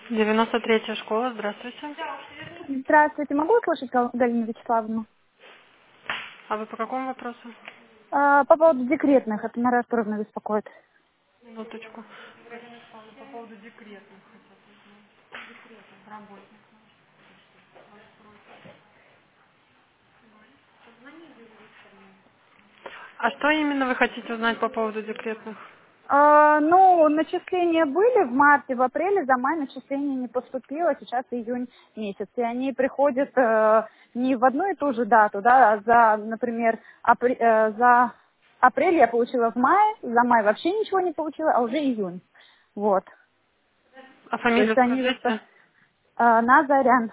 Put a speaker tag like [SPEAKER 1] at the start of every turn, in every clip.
[SPEAKER 1] 93-я школа, здравствуйте.
[SPEAKER 2] Здравствуйте, могу услышать Галину Вячеславовну?
[SPEAKER 1] А вы по какому вопросу?
[SPEAKER 2] По поводу декретных, это Мария Артуровна беспокоит.
[SPEAKER 1] Минуточку. По поводу декретных. А что именно вы хотите узнать по поводу декретных?
[SPEAKER 2] Ну, начисления были в марте, в апреле, за май начисление не поступило, сейчас июнь месяц. И они приходят не в одну и ту же дату, да, а за, например, за апрель я получила в мае, за май вообще ничего не получила, а уже июнь. Вот.
[SPEAKER 1] А
[SPEAKER 2] То
[SPEAKER 1] фамилию
[SPEAKER 2] есть они
[SPEAKER 1] скажите?
[SPEAKER 2] Назарян.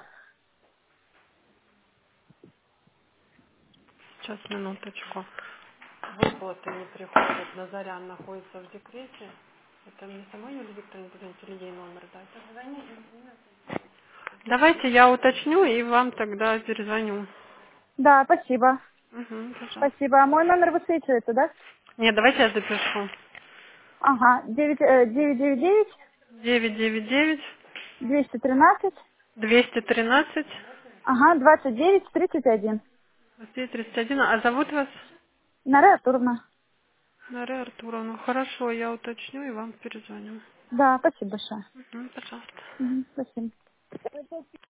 [SPEAKER 1] Сейчас, минуточку. Выплаты не приходят. Назарян находится в декрете. Это мне самой Юлии Викторовне позвоните или ей номер дать? Давайте я уточню и вам тогда перезвоню.
[SPEAKER 2] Да, спасибо.
[SPEAKER 1] Угу, пожалуйста.
[SPEAKER 2] Спасибо. А мой номер высвечивается, да?
[SPEAKER 1] Нет, давайте я запишу.
[SPEAKER 2] Ага, 999
[SPEAKER 1] 999
[SPEAKER 2] 213,
[SPEAKER 1] 213
[SPEAKER 2] ага, 29 31.
[SPEAKER 1] 31. А зовут вас?
[SPEAKER 2] Наря Артуровна.
[SPEAKER 1] Мария Артуровна. Хорошо, я уточню и вам перезвоню.
[SPEAKER 2] Да, спасибо большое.
[SPEAKER 1] Мгм, пожалуйста.
[SPEAKER 2] Мгм, спасибо.